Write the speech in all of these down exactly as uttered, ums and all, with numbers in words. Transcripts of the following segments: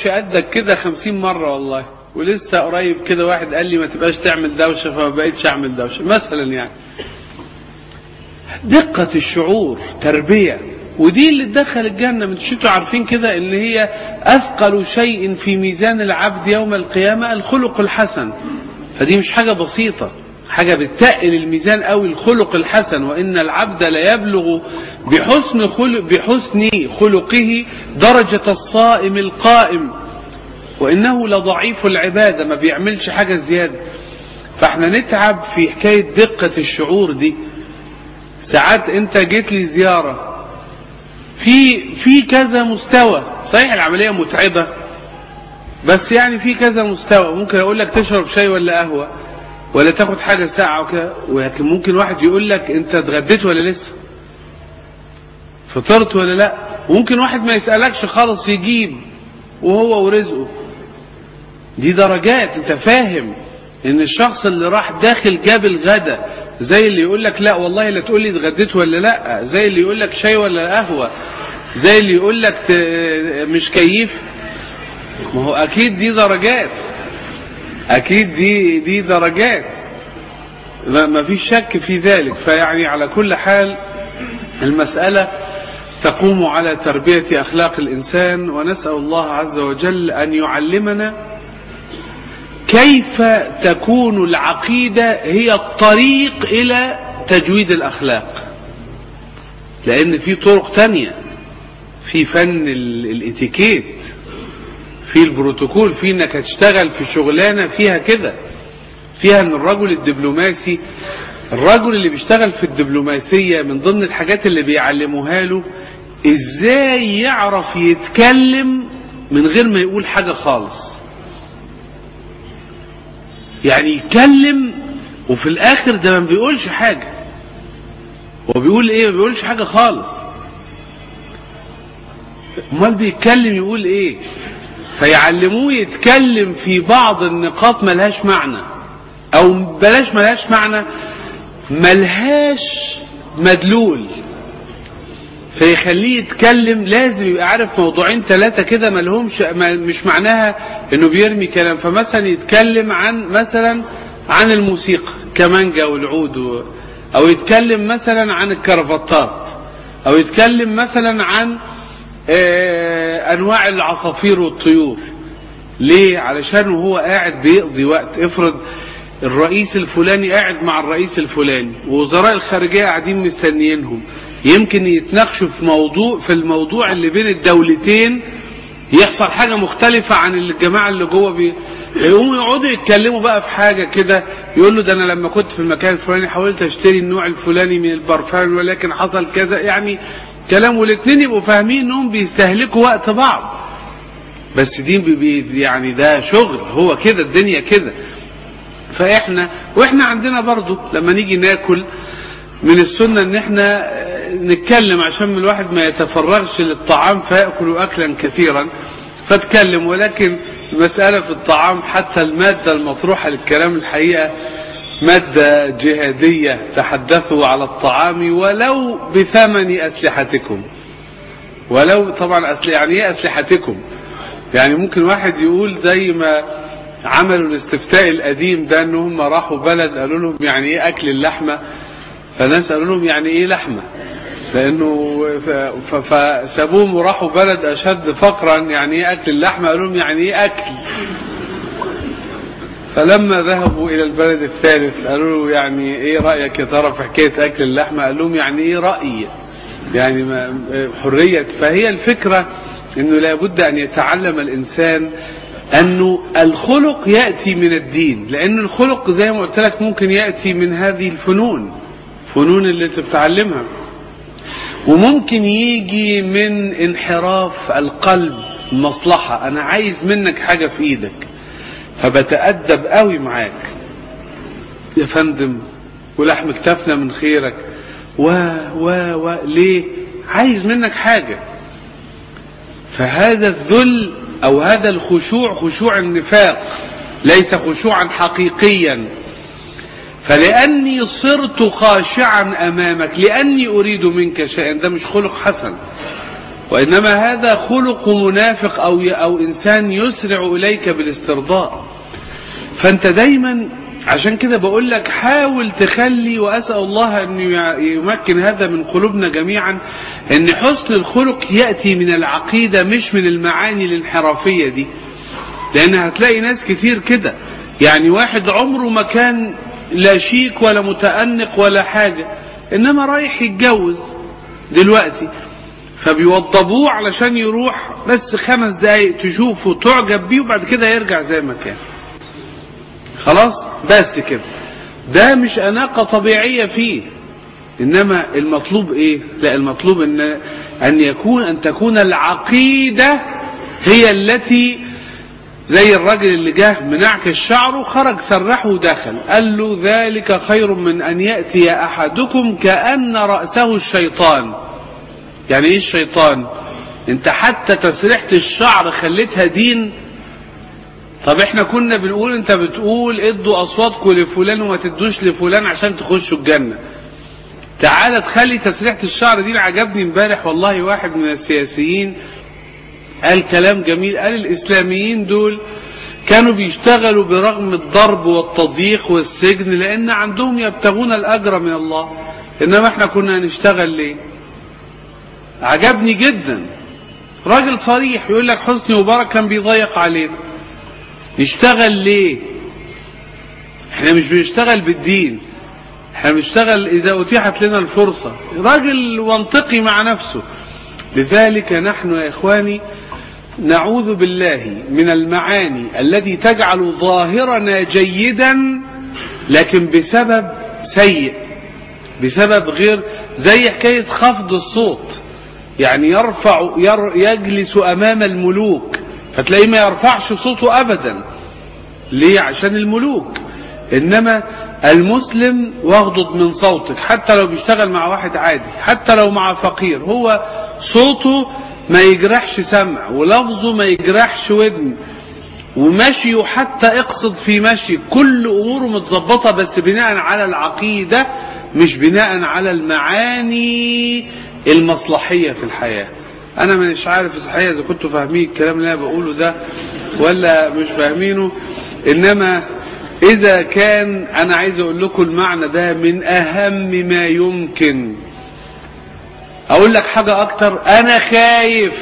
بقتش قدك كده خمسين مرة والله، ولسه قريب كده واحد قال لي ما تبقاش تعمل دوشة فما بقيتش اعمل دوشة مثلا. يعني دقة الشعور تربية، ودي اللي تدخل الجنة. من شتوا عارفين كده ان هي اثقل شيء في ميزان العبد يوم القيامة الخلق الحسن، فدي مش حاجة بسيطة، حاجة بتقل الميزان قوي الخلق الحسن. وإن العبد لا يبلغ بحسن خلق بحسن خلقه درجة الصائم القائم، وإنه لضعيف العبادة، ما بيعملش حاجة زيادة. فاحنا نتعب في حكاية دقة الشعور دي. ساعات انت جيت لي زيارة في في كذا مستوى، صحيح العملية متعبة بس يعني في كذا مستوى. ممكن اقول لك تشرب شاي ولا قهوة ولا تاخد حاجة ساعة وكده، ولكن ممكن واحد يقول لك انت اتغديت ولا لسه، فطرت ولا لا. وممكن واحد ما يسألكش خالص يجيب وهو ورزقه. دي درجات. انت فاهم ان الشخص اللي راح داخل جاب الغدا زي اللي يقول لك لا والله لا تقول لي اتغديت ولا لا، زي اللي يقول لك شاي ولا قهوة، زي اللي يقول لك مش كيف. ما هو اكيد دي درجات، اكيد دي دي درجات، ما فيش شك في ذلك. فيعني على كل حال المسألة تقوم على تربية اخلاق الانسان، ونسأل الله عز وجل ان يعلمنا كيف تكون العقيدة هي الطريق الى تجويد الاخلاق. لان في طرق تانية، في فن الاتيكيت، في البروتوكول، في انك هتشتغل في شغلانة فيها كده، فيها ان الرجل الدبلوماسي، الرجل اللي بيشتغل في الدبلوماسية من ضمن الحاجات اللي بيعلموها له ازاي يعرف يتكلم من غير ما يقول حاجة خالص. يعني يتكلم وفي الاخر ده ما بيقولش حاجة، هو بيقول ايه؟ ما بيقولش حاجة خالص، امال بيتكلم يقول ايه؟ فيعلموه يتكلم في بعض النقاط ملهاش معنى، او بلاش ملهاش معنى، ملهاش مدلول، فيخليه يتكلم لازم يبقى عارف موضوعين ثلاثة كده ملهمش مش معناها انه بيرمي كلام. فمثلا يتكلم عن مثلا عن الموسيقى كمانجا والعود، او يتكلم مثلا عن الكرافتات، او يتكلم مثلا عن انواع العصافير والطيور. ليه؟ علشان هو قاعد بيقضي وقت. افرض الرئيس الفلاني قاعد مع الرئيس الفلاني ووزراء الخارجية قاعدين مستنيينهم، يمكن يتناقشوا في موضوع في الموضوع اللي بين الدولتين، يحصل حاجة مختلفة عن اللي الجماعة اللي جوه بي... يقوموا يقعدوا يتكلموا بقى في حاجة كده، يقول له ده انا لما كنت في المكان الفلاني حاولت اشتري النوع الفلاني من البرفان ولكن حصل كذا. يعني كلام، والاثنين يبقوا فاهمين انهم بيستهلكوا وقت بعض، بس دي بي يعني ده شغل، هو كده الدنيا كده. فاحنا واحنا عندنا برضو لما نيجي ناكل من السنة ان احنا نتكلم عشان من الواحد ما يتفرغش للطعام فيأكل اكلا كثيرا فتكلم. ولكن المسألة في الطعام حتى المادة المطروحة للكلام الحقيقة مادة جهادية. تحدثوا على الطعام ولو بثمن أسلحتكم، ولو طبعا أسل يعني ايه أسلحتكم؟ يعني ممكن واحد يقول زي ما عملوا الاستفتاء القديم ده، ان هم راحوا بلد قالوا لهم يعني ايه اكل اللحمة، فناس قالوا لهم يعني ايه لحمة، لانه فسابوهم وراحوا بلد اشد فقرا يعني ايه اكل اللحمة، قالوا لهم يعني ايه اكل. فلما ذهبوا الى البلد الثالث قالوا له يعني ايه رأيك يا ترى في حكاية اكل اللحمة، قال لهم يعني ايه رأي، يعني حرية. فهي الفكرة انه لابد ان يتعلم الانسان انه الخلق يأتي من الدين، لان الخلق زي ما قلت لك ممكن يأتي من هذه الفنون، فنون اللي انت بتعلمها، وممكن يجي من انحراف القلب، مصلحة، انا عايز منك حاجة في ايدك فبتأدب قوي معاك يا فندم ولحم كتفنا من خيرك و و و ليه؟ عايز منك حاجة. فهذا الذل او هذا الخشوع خشوع النفاق، ليس خشوعا حقيقيا. فلأني صرت خاشعا أمامك لأني أريد منك شيئا، ده مش خلق حسن. وإنما هذا خلق منافق أو أو إنسان يسرع إليك بالاسترضاء. فأنت دايما عشان كده بقول لك حاول تخلي، وأسأل الله أن يمكن هذا من قلوبنا جميعا، أن حسن الخلق يأتي من العقيدة مش من المعاني الانحرافية دي. لأن هتلاقي ناس كتير كده، يعني واحد عمره ما كان لا شيك ولا متأنق ولا حاجة، إنما رايح يتجوز دلوقتي فبيوضبوه علشان يروح بس خمس دقايق تشوفه تعجب بيه وبعد كده يرجع زي ما كان، خلاص بس كده. ده مش أناقة طبيعية فيه. إنما المطلوب إيه؟ لا، المطلوب أن أن يكون أن تكون العقيدة هي التي، زي الراجل اللي جاه منعكس شعره خرج سرحه ودخل، قال له ذلك خير من أن يأتي أحدكم كأن رأسه الشيطان. يعني إيه الشيطان؟ أنت حتى تسريحة الشعر خليتها دين. طب احنا كنا بنقول انت بتقول ادوا اصواتكم لفلان وما تدوش لفلان عشان تخشوا الجنة. تعالى تخلي تسريحة الشعر دي. عجبني امبارح والله واحد من السياسيين قال كلام جميل، قال الاسلاميين دول كانوا بيشتغلوا برغم الضرب والتضييق والسجن لان عندهم يبتغون الاجر من الله، انما احنا كنا نشتغل ليه؟ عجبني جدا. راجل صريح يقول لك حسني مبارك كان بيضيق علينا، نشتغل ليه؟ احنا مش بنشتغل بالدين، احنا بنشتغل اذا اتيحت لنا الفرصة. راجل منطقي مع نفسه. لذلك نحن يا اخواني نعوذ بالله من المعاني التي تجعل ظاهرنا جيدا لكن بسبب سيء، بسبب غير، زي حكاية خفض الصوت. يعني يرفع ير يجلس امام الملوك فتلاقيه ما يرفعش صوته ابدا. ليه؟ عشان الملوك. انما المسلم واغضض من صوتك، حتى لو بيشتغل مع واحد عادي، حتى لو مع فقير، هو صوته ما يجرحش سمع ولفظه ما يجرحش ودن ومشيه حتى اقصد في مشي، كل اموره متظبطه بس بناء على العقيده مش بناء على المعاني المصلحيه في الحياه. انا مش عارف الحقيقه اذا كنتوا فاهمين الكلام اللي انا بقوله ده ولا مش فاهمينه، انما اذا كان انا عايز اقول لكم المعنى ده من اهم ما يمكن. اقول لك حاجه اكتر، انا خايف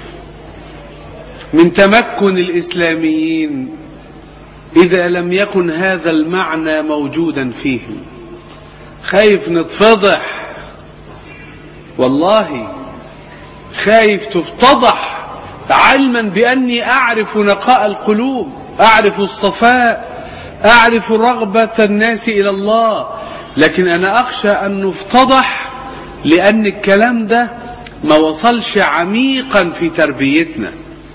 من تمكن الاسلاميين اذا لم يكن هذا المعنى موجودا فيهم. خايف نتفضح، والله خايف تفتضح، علما بأني أعرف نقاء القلوب، أعرف الصفاء، أعرف رغبة الناس إلى الله، لكن أنا أخشى أن نفتضح لأن الكلام ده ما وصلش عميقا في تربيتنا.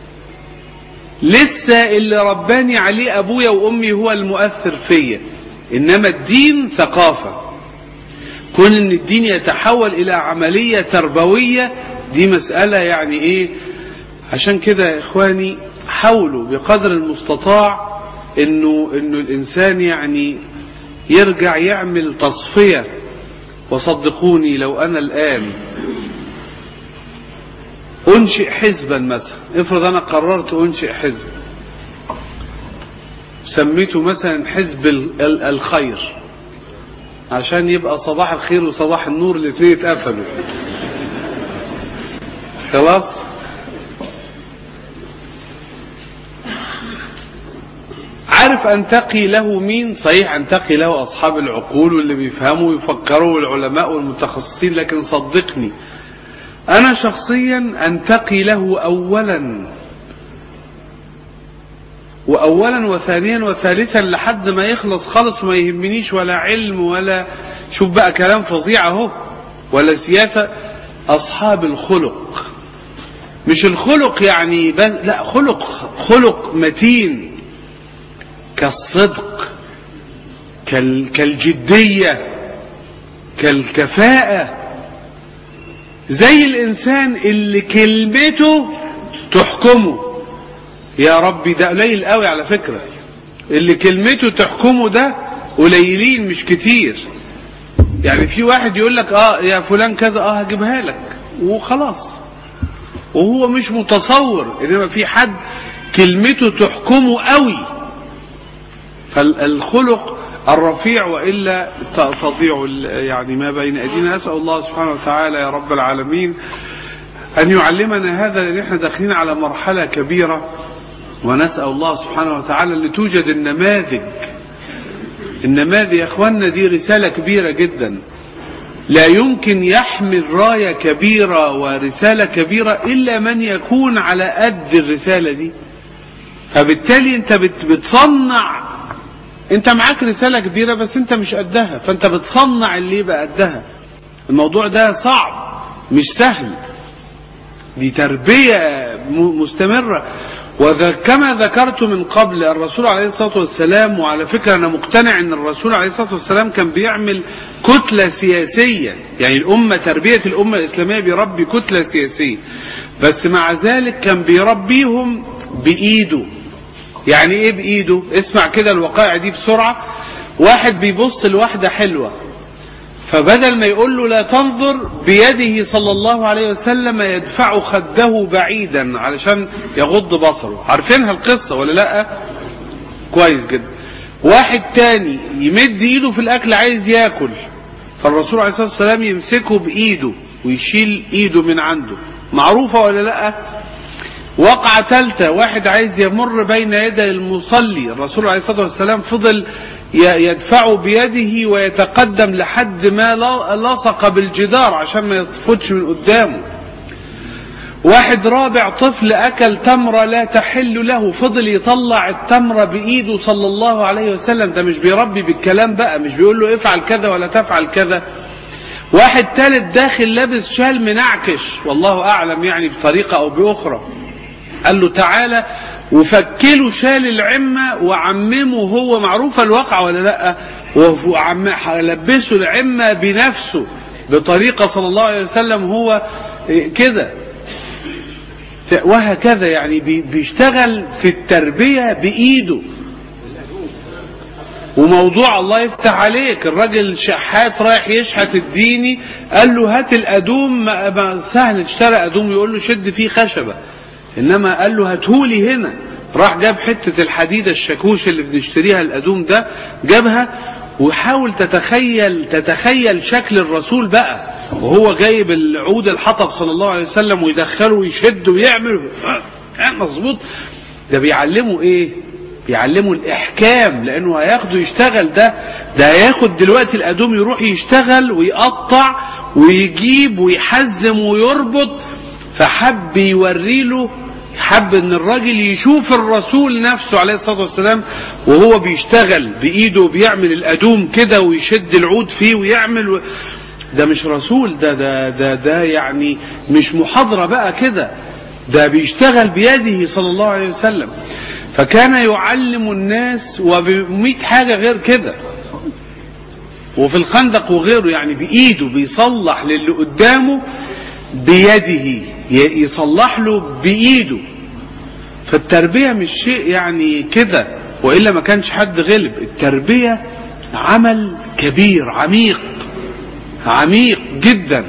لسه اللي رباني عليه أبويا وأمي هو المؤثر فيا، إنما الدين ثقافة. كون إن الدين يتحول إلى عملية تربوية دي مسألة يعني ايه. عشان كده يا اخواني حاولوا بقدر المستطاع انه انه الانسان يعني يرجع يعمل تصفية. وصدقوني لو انا الان انشئ حزبا مثلا، افرض انا قررت انشئ حزب سميته مثلا حزب الخير عشان يبقى صباح الخير وصباح النور الاثنين اتقفلوا، خلاص. عارف انتقي له مين؟ صحيح انتقي له اصحاب العقول واللي بيفهموا ويفكروا والعلماء والمتخصصين، لكن صدقني انا شخصيا انتقي له اولا واولا وثانيا وثالثا لحد ما يخلص خالص وما يهمنيش ولا علم ولا شوف بقى كلام فظيع اهو ولا سياسة. اصحاب الخلق، مش الخلق يعني بس، لا، خلق خلق متين كالصدق كالجدية كالكفاءة، زي الإنسان اللي كلمته تحكمه. يا ربي ده قليل قوي على فكرة، اللي كلمته تحكمه ده قليلين مش كتير. يعني في واحد يقول لك اه يا فلان كذا اه هجيبها لك وخلاص، وهو مش متصور إنما في حد كلمته تحكمه قوي. فالخلق الرفيع وإلا تضيع يعني ما بين أيدينا. أسأل الله سبحانه وتعالى يا رب العالمين أن يعلمنا هذا، لأن احنا داخلين على مرحلة كبيرة، ونسأل الله سبحانه وتعالى أن توجد النماذج. النماذج يا أخوانا دي رسالة كبيرة جدا، لا يمكن يحمل راية كبيرة ورسالة كبيرة إلا من يكون على قد الرسالة دي. فبالتالي أنت بتصنع، أنت معاك رسالة كبيرة بس أنت مش قدها، فأنت بتصنع اللي يبقى قدها. الموضوع ده صعب مش سهل، دي تربية مستمرة. وكما ذكرت من قبل الرسول عليه الصلاة والسلام، وعلى فكرة أنا مقتنع أن الرسول عليه الصلاة والسلام كان بيعمل كتلة سياسية، يعني الأمة تربية الأمة الإسلامية بيربي كتلة سياسية، بس مع ذلك كان بيربيهم بإيده. يعني إيه بإيده؟ اسمع كده الوقائع دي بسرعة. واحد بيبص لواحدة حلوة، فبدل ما يقول له لا تنظر، بيده صلى الله عليه وسلم يدفع خده بعيدا علشان يغض بصره. عارفينها القصة ولا لا؟ كويس جدا. واحد تاني يمد ايده في الاكل عايز ياكل، فالرسول عليه الصلاة والسلام يمسكه بايده ويشيل ايده من عنده. معروفة ولا لا؟ وقعة ثالثة، واحد عايز يمر بين يدي المصلي، الرسول عليه الصلاة والسلام فضل يدفعه بيده ويتقدم لحد ما لصق بالجدار عشان ما يطفتش من قدامه. واحد رابع، طفل أكل تمرة لا تحل له، فضل يطلع التمرة بإيده صلى الله عليه وسلم. ده مش بيربي بالكلام بقى، مش بيقول له افعل كذا ولا تفعل كذا. واحد ثالث داخل لابس شال منعكش، والله أعلم يعني بطريقة أو بأخرى، قال له تعالى وفكله شال العمة وعممه هو. معروفة الواقع ولا لا؟ ولبسه العمة بنفسه بطريقة صلى الله عليه وسلم هو كده، وهكذا. يعني بيشتغل في التربية بإيده. وموضوع الله يفتح عليك، الراجل شحات رايح يشحت الديني، قال له هات الأدوم، ما سهل تشتري أدوم، يقول له شد فيه خشبة، إنما قال له هاتهولي هنا. راح جاب حتة الحديدة الشاكوش اللي بنشتريها الأدوم ده، جابها. وحاول تتخيل تتخيل شكل الرسول بقى وهو جايب العود الحطب صلى الله عليه وسلم ويدخله ويشد ويعمل مظبوط. ده بيعلمه ايه؟ بيعلمه الإحكام، لأنه هياخده يشتغل. ده ده هياخد دلوقتي الأدوم يروح يشتغل ويقطع ويجيب ويحزم ويربط. فحب يوري له، حب ان الراجل يشوف الرسول نفسه عليه الصلاة والسلام وهو بيشتغل بإيده بيعمل الأدوم كده ويشد العود فيه ويعمل و... ده مش رسول، ده ده ده ده يعني مش محاضرة بقى كده، ده بيشتغل بيده صلى الله عليه وسلم. فكان يعلم الناس وبمئة حاجة غير كده، وفي الخندق وغيره، يعني بإيده بيصلح للي قدامه بيده، يصلح له بإيده. فالتربية مش شيء يعني كده، وإلا ما كانش حد غلب. التربية عمل كبير عميق عميق جدا،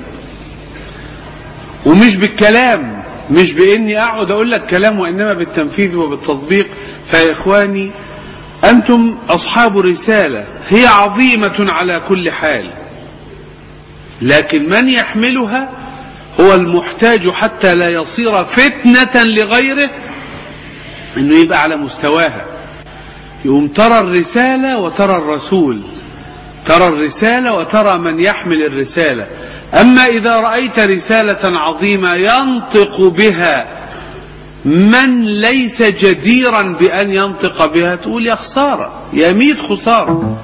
ومش بالكلام، مش بإني أقعد أقول لك كلام، وإنما بالتنفيذ وبالتطبيق. فيا إخواني أنتم أصحاب رسالة هي عظيمة على كل حال، لكن من يحملها هو المحتاج حتى لا يصير فتنة لغيره، انه يبقى على مستواها. يقوم ترى الرسالة وترى الرسول، ترى الرسالة وترى من يحمل الرسالة. أما إذا رأيت رسالة عظيمة ينطق بها من ليس جديرا بأن ينطق بها، تقول يا خسارة، يا ميت خسارة.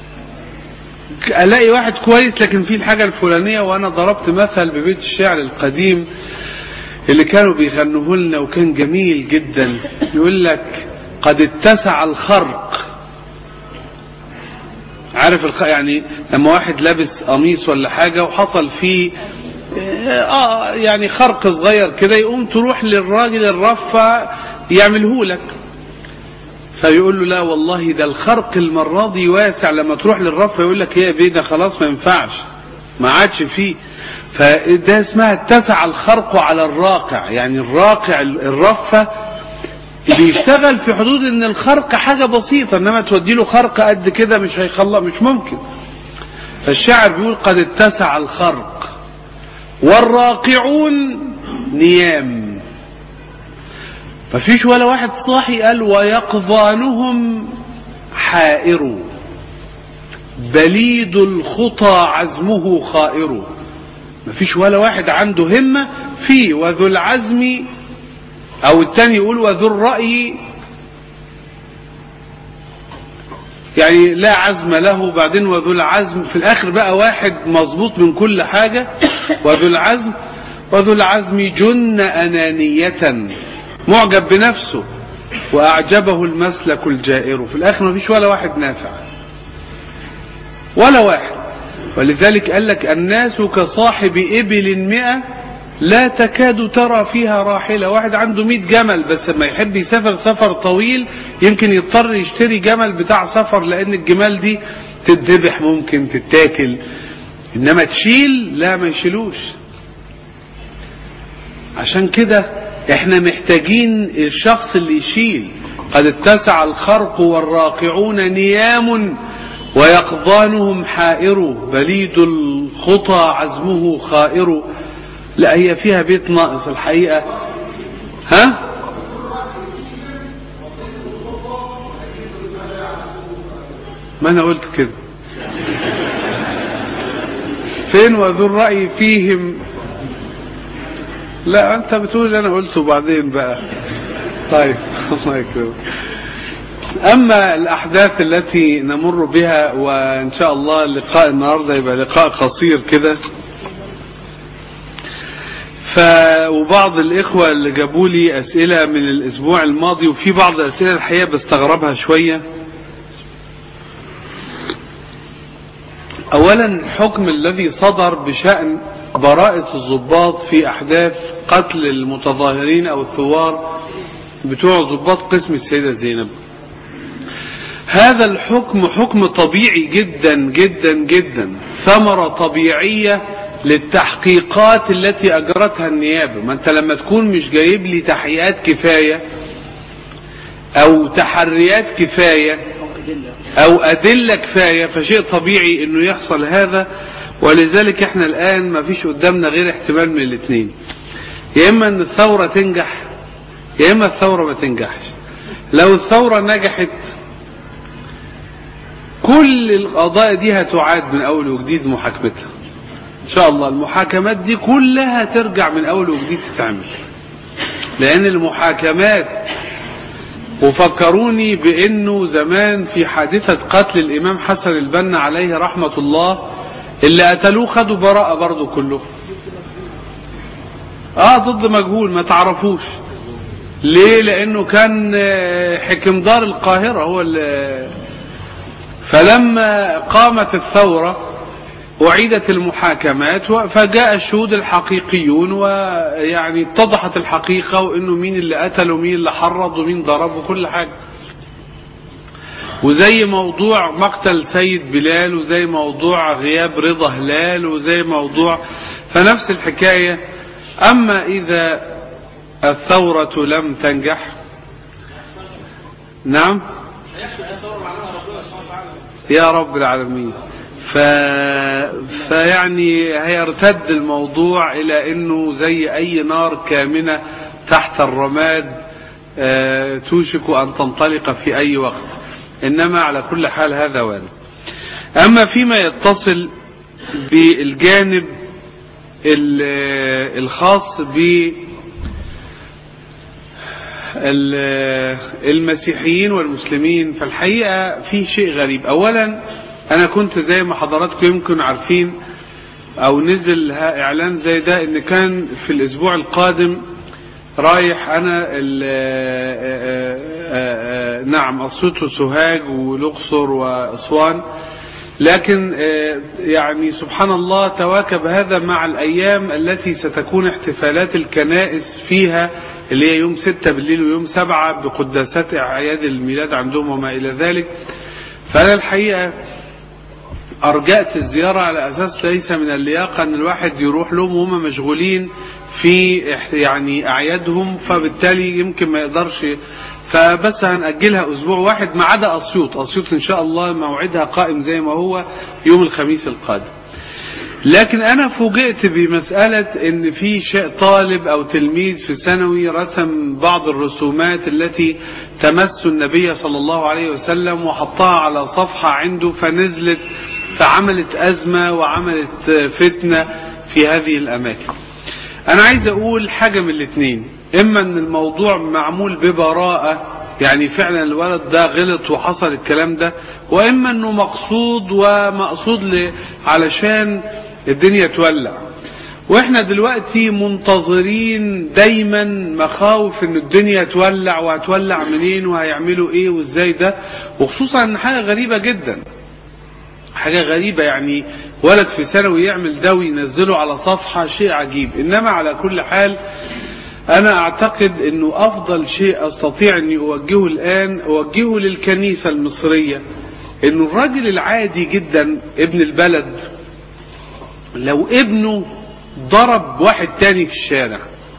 ألاقي واحد كويس لكن فيه الحاجة الفلانية. وأنا ضربت مثل ببيت الشعر القديم اللي كانوا بيغنوه لنا وكان جميل جدا، يقول لك قد اتسع الخرق. عارف الخ... يعني لما واحد لابس قميص ولا حاجة وحصل فيه آه يعني خرق صغير كده، يقوم تروح للراجل الرفة يعمله لك، فيقول له لا والله ده الخرق المرة دي واسع. لما تروح للرفة يقول لك يا بيه ده خلاص ما ينفعش، ما عادش فيه. فده اسمها اتسع الخرق على الراقع، يعني الراقع الرفة بيشتغل في حدود ان الخرق حاجة بسيطة، انما تودي له خرق قد كده مش هيخلق، مش ممكن. فالشاعر بيقول قد اتسع الخرق والراقعون نيام، مفيش ولا واحد صاحي. قال ويقظانهم حائر بليد الخطى عزمه خائر، مفيش ولا واحد عنده همة فيه. وذو العزم، او الثاني يقول وذو الرأي، يعني لا عزم له. بعدين وذو العزم في الاخر بقى واحد مظبوط من كل حاجة. وذو العزم وذو العزم جن أنانية معجب بنفسه وأعجبه المسلك الجائر. في الآخر ما فيش ولا واحد نافع ولا واحد. ولذلك قال لك الناس كصاحب إبل مئة لا تكاد ترى فيها راحلة. واحد عنده مئة جمل بس لما يحب يسافر سفر طويل يمكن يضطر يشتري جمل بتاع سفر، لأن الجمال دي تتذبح ممكن تتاكل، إنما تشيل لا ما يشيلوش. عشان كده احنا محتاجين الشخص اللي يشيل. قد اتسع الخرق والراقعون نيام ويقظانهم حائر بليد الخطى عزمه خائر. لا هي فيها بيت ناقص الحقيقة. ها ما انا قلت كده. فين وذو الرأي فيهم؟ لا انت بتقول اللي انا قلته بعدين بقى. طيب الله يكرمك. اما الاحداث التي نمر بها، وان شاء الله اللقاء النهارده يبقى لقاء قصير كده. ف وبعض الاخوه اللي جابوا لي اسئله من الاسبوع الماضي، وفي بعض الاسئله الحقيقه بستغربها شويه. اولا الحكم الذي صدر بشأن براءة الضباط في احداث قتل المتظاهرين او الثوار بتوع ضباط قسم السيدة زينب، هذا الحكم حكم طبيعي جدا جدا جدا، ثمرة طبيعية للتحقيقات التي اجرتها النيابة. ما انت لما تكون مش جايب لي تحقيقات كفاية او تحريات كفاية او ادلة كفاية فشيء طبيعي انه يحصل هذا. ولذلك احنا الان ما فيش قدامنا غير احتمال من الاثنين، يا اما ان الثورة تنجح يا اما الثورة ما تنجحش. لو الثورة نجحت كل القضايا دي هتعاد من اول وجديد محاكمتها ان شاء الله. المحاكمات دي كلها ترجع من اول وجديد تتعمل، لان المحاكمات، وفكروني بانه زمان في حادثة قتل الامام حسن البنا عليه رحمة الله اللي قتلوه خدوا براءة برضو كله. اه ضد مجهول ما تعرفوش ليه، لانه كان حكم دار القاهرة هو اللي. فلما قامت الثورة أعيدت المحاكمات فجاء الشهود الحقيقيون، ويعني اتضحت الحقيقة، وانه مين اللي قتل ومين اللي حرض ومين ضرب وكل حاجة. وزي موضوع مقتل سيد بلال، وزي موضوع غياب رضا هلال، وزي موضوع فنفس الحكاية. اما اذا الثورة لم تنجح، نعم يا رب العالمين، ف... فيعني هيرتد الموضوع الى انه زي اي نار كامنة تحت الرماد آه توشك ان تنطلق في اي وقت. انما على كل حال هذا وارد. اما فيما يتصل بالجانب الخاص ب المسيحيين والمسلمين، فالحقيقة في شيء غريب. اولا انا كنت زي ما حضراتكم يمكن عارفين او نزل اعلان زي ده ان كان في الاسبوع القادم رايح انا نعم اسيوط وسوهاج والاقصر واسوان، لكن يعني سبحان الله تواكب هذا مع الايام التي ستكون احتفالات الكنائس فيها، اللي هي يوم ستة بالليل ويوم سبعة بقداسات اعياد الميلاد عندهم وما الى ذلك. فانا الحقيقة أرجأت الزيارة على أساس ليس من اللياقة أن الواحد يروح لهم وهم مشغولين في يعني أعيادهم، فبالتالي يمكن ما يقدرش، فبس هنأجلها أسبوع واحد ما عدا أسيوط. أسيوط إن شاء الله موعدها قائم زي ما هو يوم الخميس القادم. لكن أنا فوجئت بمسألة إن في شيء طالب أو تلميذ في ثانوي رسم بعض الرسومات التي تمس النبي صلى الله عليه وسلم وحطها على صفحة عنده، فنزلت فعملت أزمة وعملت فتنة في هذه الأماكن. أنا عايز أقول حاجة من الاثنين: إما أن الموضوع معمول ببراءة، يعني فعلا الولد ده غلط وحصل الكلام ده، وإما أنه مقصود ومقصود علشان الدنيا تولع. واحنا دلوقتي منتظرين دايما مخاوف ان الدنيا تولع، وهتولع منين وهيعملوا ايه وازاي ده، وخصوصا ان حاجة غريبة جدا، حاجة غريبة يعني ولد في ثانوي يعمل ده وينزله على صفحة، شيء عجيب. انما على كل حال انا اعتقد انه افضل شيء استطيع اني اوجهه الان اوجهه للكنيسة المصرية، انه الراجل العادي جدا ابن البلد لو ابنه ضرب واحد تاني في الشارع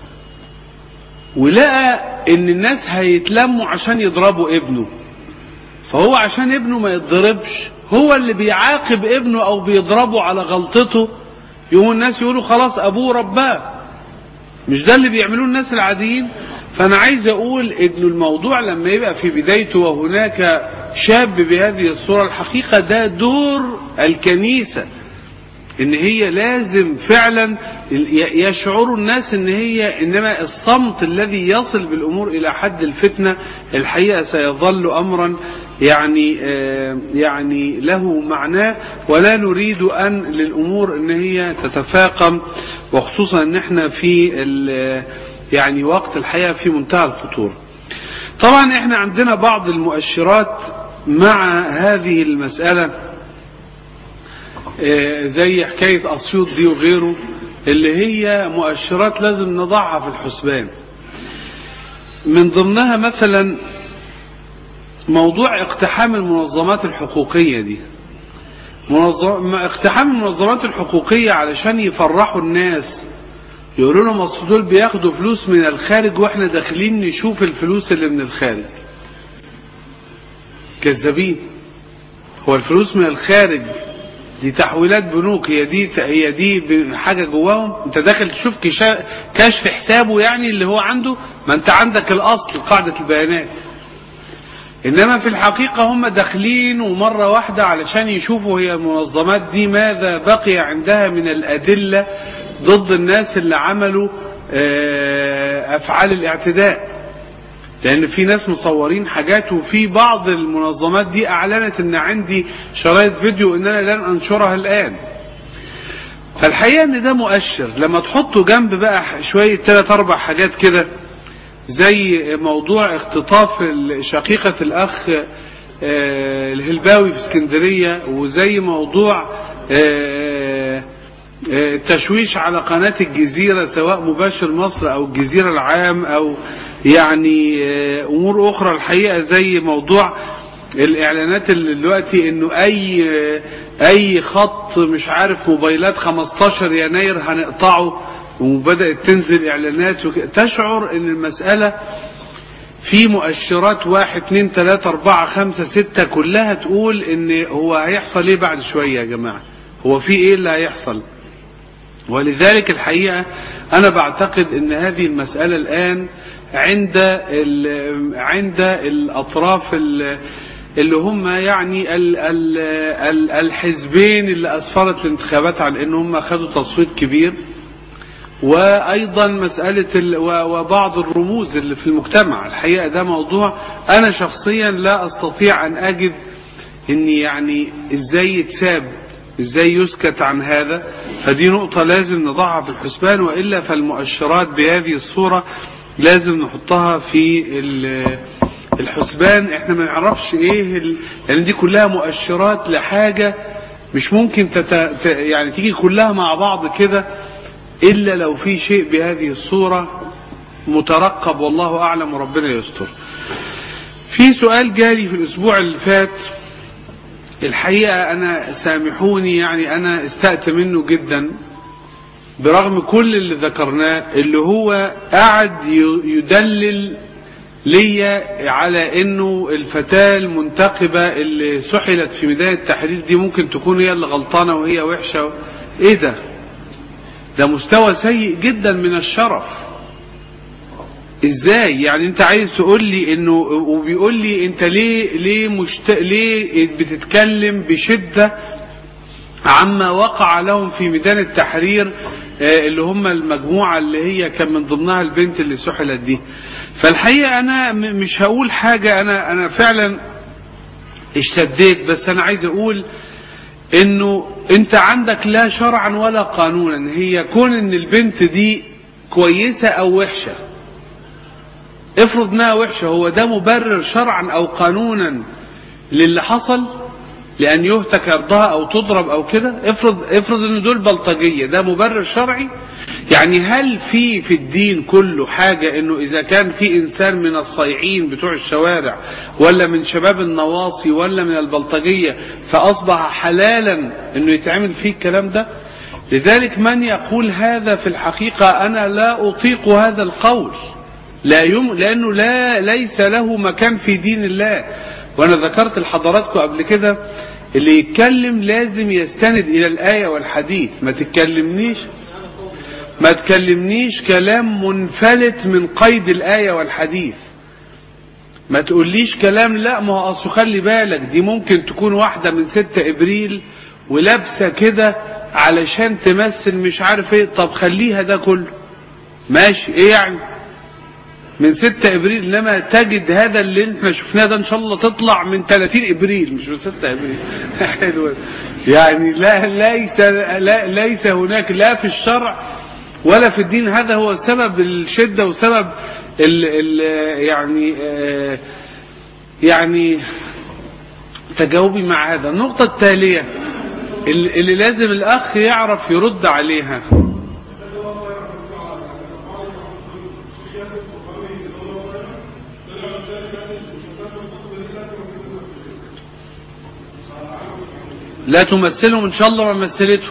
ولقى ان الناس هيتلموا عشان يضربوا ابنه، فهو عشان ابنه ما يتضربش هو اللي بيعاقب ابنه او بيضربه على غلطته، يقوم الناس يقولوا خلاص ابوه رباه. مش ده اللي بيعملوه الناس العاديين؟ فانا عايز اقول ان الموضوع لما يبقى في بدايته وهناك شاب بهذه الصورة، الحقيقة ده دور الكنيسة، ان هي لازم فعلا يشعروا الناس ان هي انما الصمت الذي يصل بالامور الى حد الفتنة الحقيقة سيظل امرا يعني يعني له معناه، ولا نريد ان للامور ان هي تتفاقم، وخصوصا ان احنا في يعني وقت الحياة في منتهى الخطورة. طبعا احنا عندنا بعض المؤشرات مع هذه المسألة، زي حكاية أسيوط دي وغيره، اللي هي مؤشرات لازم نضعها في الحسبان. من ضمنها مثلا موضوع اقتحام المنظمات الحقوقية دي. منظم... اقتحام المنظمات الحقوقية علشان يفرحوا الناس، يقولوا لهم اصل دول بياخدوا فلوس من الخارج واحنا داخلين نشوف الفلوس اللي من الخارج. كذابين. هو الفلوس من الخارج دي تحويلات بنوك، هي دي هي دي حاجة جواهم؟ انت داخل تشوف كشف حسابه يعني اللي هو عنده؟ ما انت عندك الاصل قاعدة البيانات. انما في الحقيقة هم داخلين ومرة واحدة علشان يشوفوا هي المنظمات دي ماذا بقي عندها من الادلة ضد الناس اللي عملوا افعال الاعتداء، لان في ناس مصورين حاجات، وفي بعض المنظمات دي اعلنت ان عندي شرايط فيديو ان انا لن انشرها الان. فالحقيقة ان ده مؤشر. لما تحطوا جنب بقى شوية ثلاث اربع حاجات كده، زي موضوع اختطاف شقيقة الاخ الهلباوي في اسكندرية، وزي موضوع تشويش على قناة الجزيرة سواء مباشر مصر او الجزيرة العام، او يعني امور اخرى الحقيقة، زي موضوع الاعلانات اللي دلوقتي انه اي اي خط مش عارف موبايلات خمستاشر يناير هنقطعه، وبدأت تنزل اعلانات تشعر ان المسألة في مؤشرات واحد اتنين تلاتة اربعة خمسة ستة كلها تقول ان هو هيحصل ايه بعد شوية يا جماعة، هو في ايه اللي هيحصل. ولذلك الحقيقة أنا بعتقد أن هذه المسألة الآن عند عند الأطراف اللي هم يعني الحزبين اللي أسفرت الانتخابات عن أنهم أخذوا تصويت كبير، وأيضا مسألة وبعض الرموز اللي في المجتمع. الحقيقة ده موضوع أنا شخصيا لا أستطيع أن أجد أني يعني إزاي يتساب، ازاي يسكت عن هذا. فدي نقطة لازم نضعها في الحسبان، وإلا فالمؤشرات بهذه الصورة لازم نحطها في الحسبان. احنا ما نعرفش ايه ال... يعني دي كلها مؤشرات لحاجة مش ممكن تت... يعني تيجي كلها مع بعض كده إلا لو في شيء بهذه الصورة مترقب، والله أعلم وربنا يستر. في سؤال جالي في الأسبوع اللي فات الحقيقة أنا سامحوني يعني أنا استأت منه جدا برغم كل اللي ذكرناه، اللي هو قاعد يدلل ليا على انه الفتاة المنتقبة اللي سحلت في ميدان التحرير دي ممكن تكون هي اللي غلطانة وهي وحشة. ايه ده؟ ده مستوى سيء جدا من الشرف. ازاي يعني انت عايز تقول لي انه، وبيقول لي انت ليه ليه مشت... ليه بتتكلم بشدة عما وقع لهم في ميدان التحرير اللي هم المجموعة اللي هي كان من ضمنها البنت اللي سحلت دي. فالحقيقة انا مش هقول حاجة، انا انا فعلا اشتديت، بس انا عايز اقول انه انت عندك لا شرعا ولا قانونا هي كون ان البنت دي كويسة او وحشة. افرض انها وحشة، هو ده مبرر شرعا او قانونا للي حصل لأن يهتك أرضها أو تضرب أو كده؟ افرض افرض إن دول بلطجية، ده مبرر شرعي؟ يعني هل في في الدين كله حاجة إنه إذا كان في إنسان من الصيعين بتوع الشوارع ولا من شباب النواصي ولا من البلطجية فأصبح حلالا إنه يتعمل فيه الكلام ده؟ لذلك من يقول هذا في الحقيقة أنا لا أطيق هذا القول، لا يم لأنه لا ليس له مكان في دين الله. وانا ذكرت لحضراتكم قبل كده اللي يتكلم لازم يستند الى الآية والحديث، ما تتكلمنيش ما تكلمنيش كلام منفلت من قيد الآية والحديث. ما تقوليش كلام لا ما هو اصل خلي بالك دي ممكن تكون واحدة من ستة ابريل ولابسة كده علشان تمثل مش عارف ايه. طب خليها ده كله ماشي، ايه يعني من ستة ابريل، انما تجد هذا اللي احنا شفناه ده ان شاء الله تطلع من ثلاثين ابريل مش من ستة ابريل. حلو يعني. لا ليس لا ليس هناك لا في الشرع ولا في الدين. هذا هو سبب الشدة وسبب ال ال يعني آه يعني تجاوبي مع هذا. النقطة التالية اللي لازم الاخ يعرف يرد عليها، لا تمثلهم ان شاء الله ما مثلته.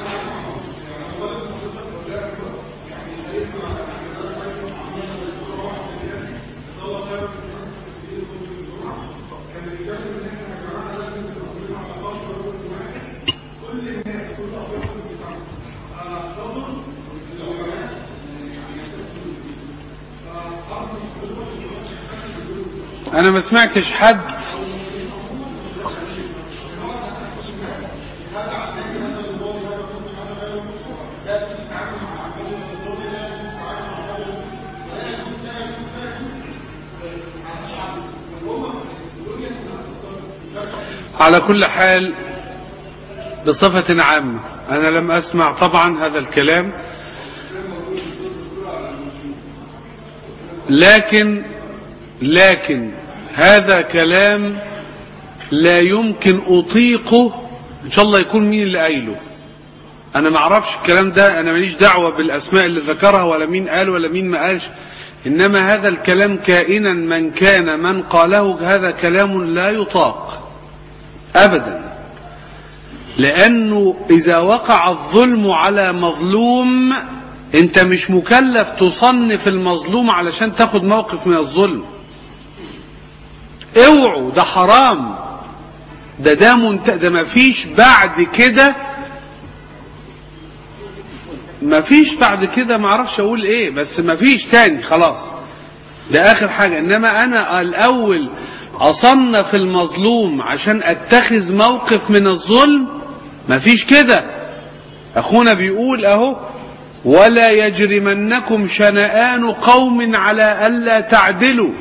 انا ما سمعتش حد على كل حال. بصفة عامة أنا لم أسمع طبعا هذا الكلام، لكن لكن هذا كلام لا يمكن أطيقه. إن شاء الله يكون مين اللي قايله، أنا ما أعرفش الكلام ده، أنا ماليش دعوة بالأسماء اللي ذكرها ولا مين قال ولا مين ما قالش، إنما هذا الكلام كائنا من كان من قاله هذا كلام لا يطاق أبدا. لأنه إذا وقع الظلم على مظلوم أنت مش مكلف تصنف المظلوم علشان تاخد موقف من الظلم. اوعوا، ده حرام، ده ده منت... ده مفيش بعد كده مفيش بعد كده معرفش أقول إيه، بس مفيش تاني خلاص، ده آخر حاجة. إنما أنا الأول أصنف المظلوم عشان أتخذ موقف من الظلم، مفيش كده. أخونا بيقول أهو ولا يجرمنكم شنآن قوم على ألا تعدلوا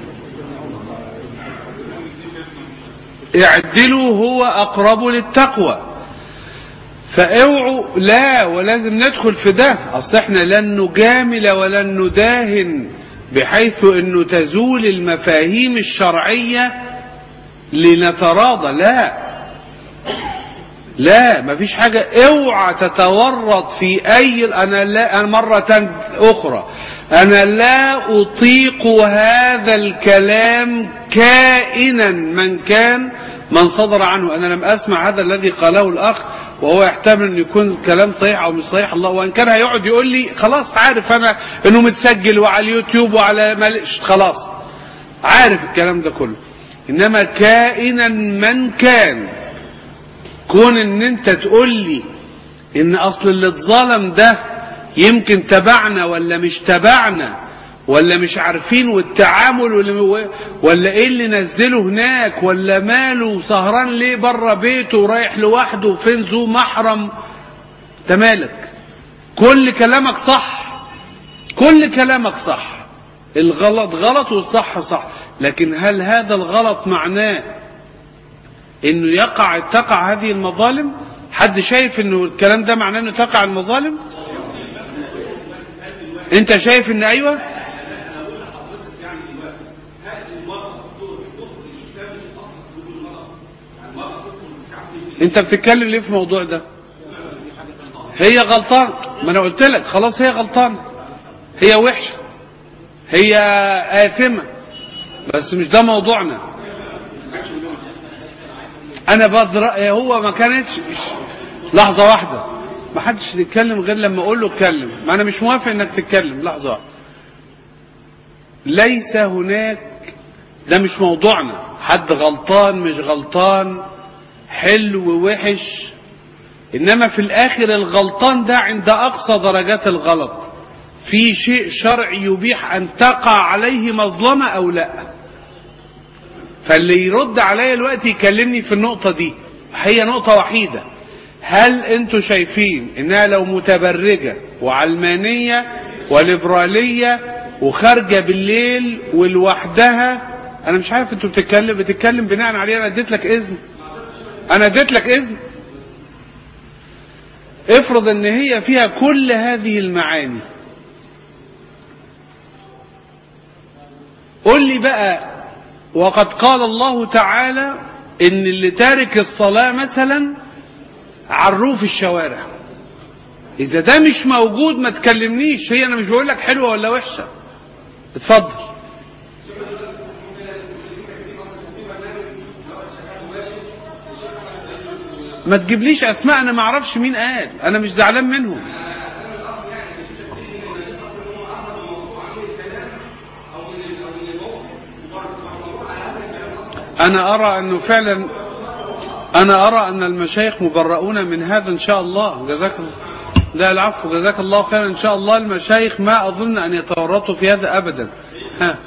اعدلوا هو أقرب للتقوى. فاوعوا، لا ولازم ندخل في ده. أصل احنا لن نجامل ولن نداهن بحيث انه تزول المفاهيم الشرعية لنتراضى، لا. لا مفيش حاجة. اوعى تتورط في اي. انا لا أنا مرة اخرى انا لا اطيق هذا الكلام كائنا من كان من صدر عنه. انا لم اسمع هذا الذي قاله الاخ، وهو يحتمل ان يكون كلام صحيح او مش صحيح، الله وان كان هيقعد يقول لي خلاص عارف انا انه متسجل وعلى اليوتيوب وعلى ملش، خلاص عارف الكلام ده كله. انما كائنا من كان، كون ان انت تقول لي ان اصل اللي اتظلم ده يمكن تبعنا ولا مش تبعنا ولا مش عارفين والتعامل ولا, ولا ايه اللي نزله هناك ولا ماله سهران ليه بره بيته ورايح لوحده وفين ذو محرم، تمالك. كل كلامك صح، كل كلامك صح، الغلط غلط والصح صح، لكن هل هذا الغلط معناه انه يقع تقع هذه المظالم؟ حد شايف انه الكلام ده معناه انه تقع المظالم؟ انت شايف ان ايوه؟ انت بتتكلم ليه في الموضوع ده؟ هي غلطان، ما انا قلت لك خلاص هي غلطان، هي وحشه، هي آثمة، بس مش ده موضوعنا. انا بدر هو ما كانتش لحظه واحده، ما حدش يتكلم غير لما اقول له اتكلم، ما انا مش موافق انك تتكلم. لحظه واحده، ليس هناك، ده مش موضوعنا، حد غلطان مش غلطان، حلو ووحش، انما في الاخر الغلطان ده عند اقصى درجات الغلط، في شيء شرعي يبيح ان تقع عليه مظلمه او لا. فاللي يرد عليا الوقت يكلمني في النقطه دي، هي نقطه وحيده، هل انتوا شايفين انها لو متبرجه وعلمانيه وليبراليه وخارجه بالليل ولوحدها، انا مش عارف انتوا بتتكلم بتتكلم بناء عليه. انا اديت لك اذن، انا اديت لك اذن. افرض ان هي فيها كل هذه المعاني، قل لي بقى، وقد قال الله تعالى ان اللي تارك الصلاة مثلا عروه في الشوارع، اذا ده مش موجود ما تكلمنيش. هي انا مش بقول لك حلوة ولا وحشة، اتفضل. ما تجيبليش اسماء انا ما اعرفش مين قال، انا مش زعلان منهم. انا ارى انه فعلا، انا ارى ان المشايخ مبرؤون من هذا ان شاء الله. جزاك الله، لا العفو، جزاك الله خيرا. ان شاء الله المشايخ ما اظن ان يتورطوا في هذا ابدا. ها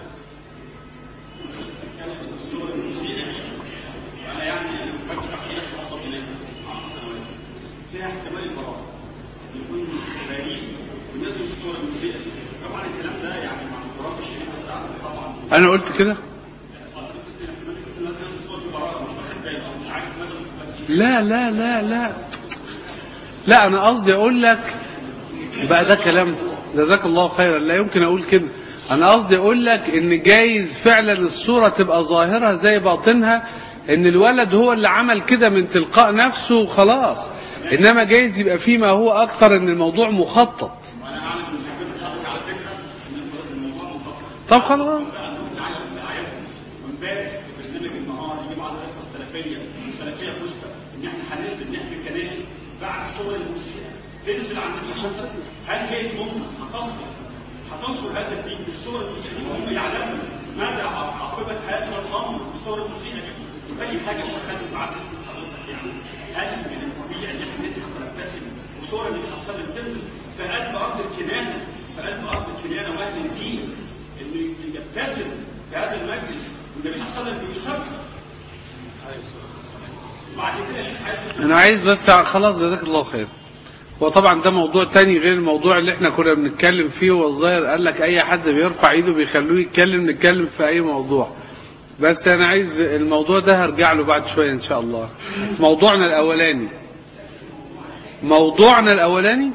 انا قلت كده؟ لا لا لا لا لا انا قصدي اقول لك بقى ده كلام، جزاك الله خيرا، لا يمكن اقول كده. انا قصدي اقول لك ان جايز فعلا الصورة تبقى ظاهرها زي باطنها، ان الولد هو اللي عمل كده من تلقاء نفسه وخلاص، انما جايز يبقى فيه ما هو اكثر، ان الموضوع مخطط. طب خلاص، بعد صور المسيح تنزل عن النبي صلى الله عليه وسلم، هل هي ممكن هتنصر هتنصر هذا الدين بالصور المسيحية وهم يعلموا ماذا عاقبة هذا الأمر بالصور المسيحية؟ وثاني حاجة شغالة بعد اسم حضرتك، يعني هل من الطبيعي ان احنا نضحك ونبتسم وصور النبي صلى الله عليه وسلم تنزل في قلب أرض الكنانة، في قلب أرض الكنانة وأهل الدين، إنه يبتسم في هذا المجلس والنبي صلى الله عليه وسلم بيشكر. انا عايز بس خلاص جزاك الله خير. وطبعا ده موضوع تاني غير الموضوع اللي احنا كنا بنتكلم فيه، والظاهر قال لك اي حد بيرفع ايده بيخلوه يتكلم، نتكلم في اي موضوع. بس انا عايز الموضوع ده هرجع له بعد شوية ان شاء الله. موضوعنا الاولاني موضوعنا الاولاني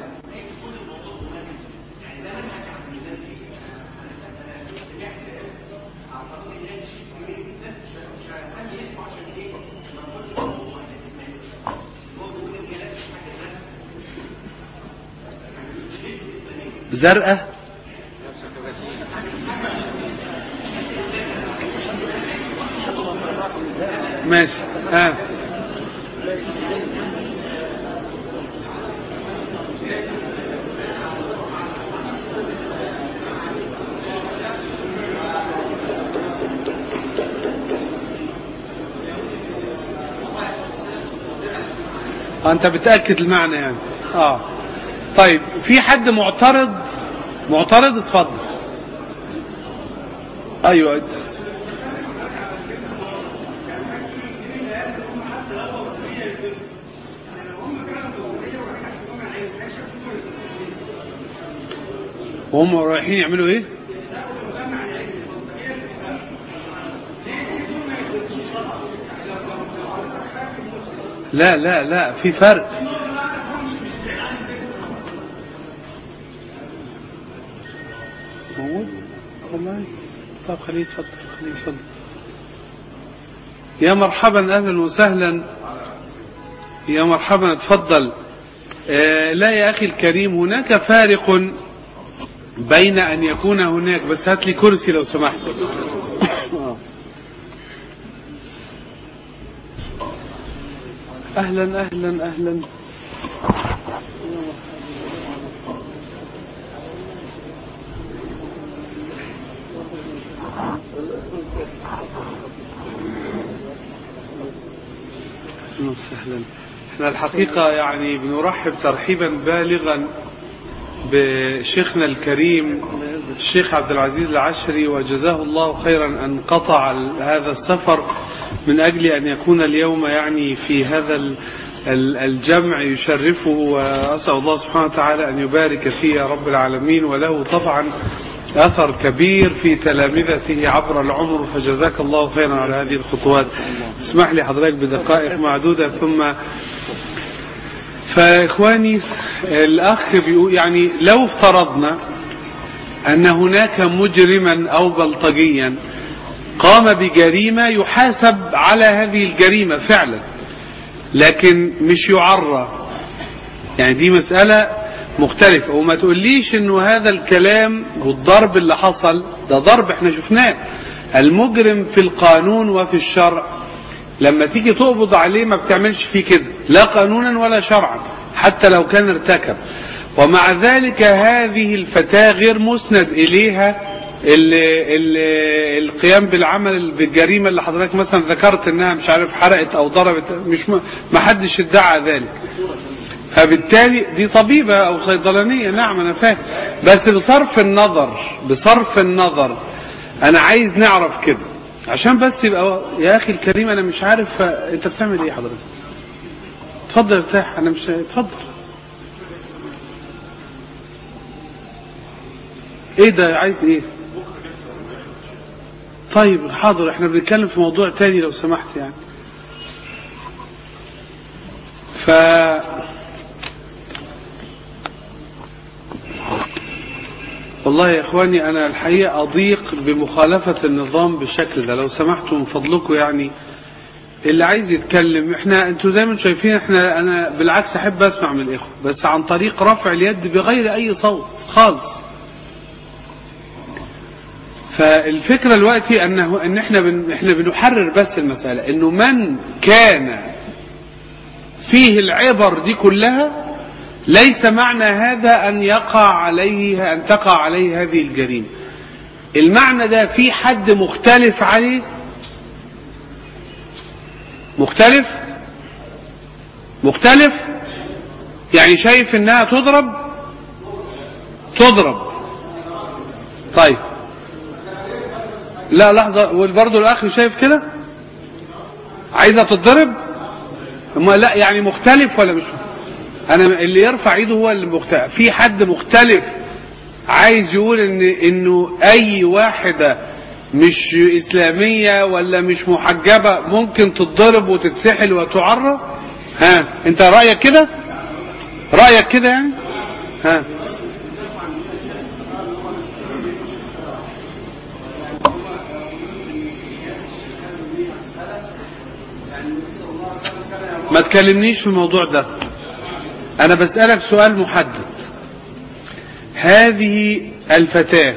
زرقاء. ماشي. ها انت بتأكد المعنى يعني. اه طيب في حد معترض؟ معترض اتفضل. ايوه وهم رايحين يعملوا ايه؟ لا لا لا في فرق. موجود والله. طب خليه يتفضل خليه يتفضل. يا مرحبا اهلا وسهلا. يا مرحبا اتفضل. آه لا يا اخي الكريم هناك فارق بين ان يكون هناك، بس هات لي كرسي لو سمحت. اهلا اهلا اهلا. سهلا. احنا الحقيقة يعني بنرحب ترحيبا بالغا بشيخنا الكريم الشيخ عبد العزيز العشري، وجزاه الله خيرا أن قطع هذا السفر من أجل أن يكون اليوم يعني في هذا الجمع يشرفه، وأسأل الله سبحانه وتعالى أن يبارك فيه يا رب العالمين. وله طبعا أثر كبير في تلامذته عبر العمر، فجزاك الله خيرا على هذه الخطوات. اسمح لي حضرتك بدقائق معدودة ثم. فإخواني الأخ بيقول يعني لو افترضنا أن هناك مجرما أو بلطجيا قام بجريمة يحاسب على هذه الجريمة فعلا، لكن مش يعرى، يعني دي مسألة مختلفة. وما تقوليش انه هذا الكلام والضرب اللي حصل ده ضرب احنا شفناه. المجرم في القانون وفي الشرع لما تيجي تقبض عليه ما بتعملش فيه كده لا قانونا ولا شرعا حتى لو كان ارتكب. ومع ذلك هذه الفتاة غير مسند إليها ال ال القيام بالعمل بالجريمة اللي حضرتك مثلا ذكرت انها مش عارف حرقت او ضربت، مش ما حدش ادعى ذلك. فبالتالي دي طبيبة او صيدلانية، نعم انا فاهم، بس بصرف النظر بصرف النظر انا عايز نعرف كده عشان بس يبقى يا اخي الكريم انا مش عارف انت بتعمل ايه حضرتك. اتفضل ارتاح. انا مش اتفضل. ايه ده عايز ايه؟ طيب حاضر احنا بنتكلم في موضوع تاني لو سمحت يعني. ف والله يا اخواني انا الحقيقة اضيق بمخالفة النظام بالشكل ده. لو سمحتوا من فضلكم يعني اللي عايز يتكلم، احنا انتوا زي ما انتوا شايفين احنا انا بالعكس احب اسمع من الاخوة بس عن طريق رفع اليد بغير اي صوت خالص. فالفكرة دلوقتي انه ان احنا بن احنا بنحرر بس المسألة انه من كان فيه العبر دي كلها ليس معنى هذا ان يقع عليه ان تقع عليه هذه الجريمة. المعنى ده في حد مختلف عليه، مختلف مختلف يعني شايف انها تضرب تضرب طيب لا لحظة، وبرضه الاخ شايف كده عايزة تضرب. لا يعني مختلف ولا مش مختلف؟ انا اللي يرفع ايده هو اللي مختلف. في حد مختلف عايز يقول ان انه اي واحدة مش اسلامية ولا مش محجبة ممكن تتضرب وتتسحل وتعرى؟ ها انت رأيك كده؟ رأيك كده يعني؟ ها ما تكلمنيش في الموضوع ده. انا بسألك سؤال محدد. هذه الفتاة